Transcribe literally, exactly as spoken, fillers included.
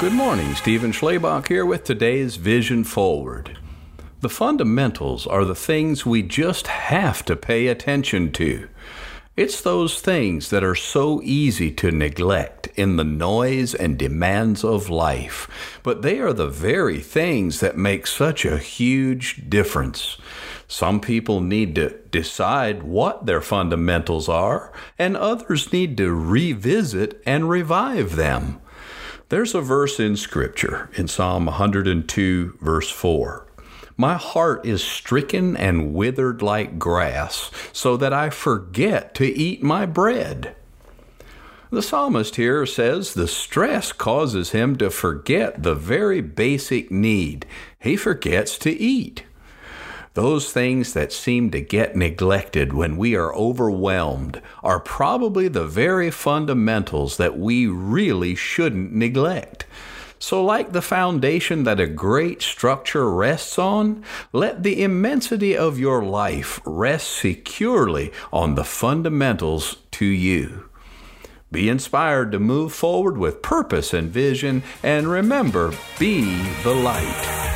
Good morning, Stephen Schlabach here with today's Vision Forward. The fundamentals are the things we just have to pay attention to. It's those things that are so easy to neglect in the noise and demands of life, but they are the very things that make such a huge difference. Some people need to decide what their fundamentals are, and others need to revisit and revive them. There's a verse in Scripture, in Psalm one hundred two, verse four. My heart is stricken and withered like grass, so that I forget to eat my bread. The psalmist here says the stress causes him to forget the very basic need. He forgets to eat. Those things that seem to get neglected when we are overwhelmed are probably the very fundamentals that we really shouldn't neglect. So like the foundation that a great structure rests on, let the immensity of your life rest securely on the fundamentals to you. Be inspired to move forward with purpose and vision, and remember, be the light.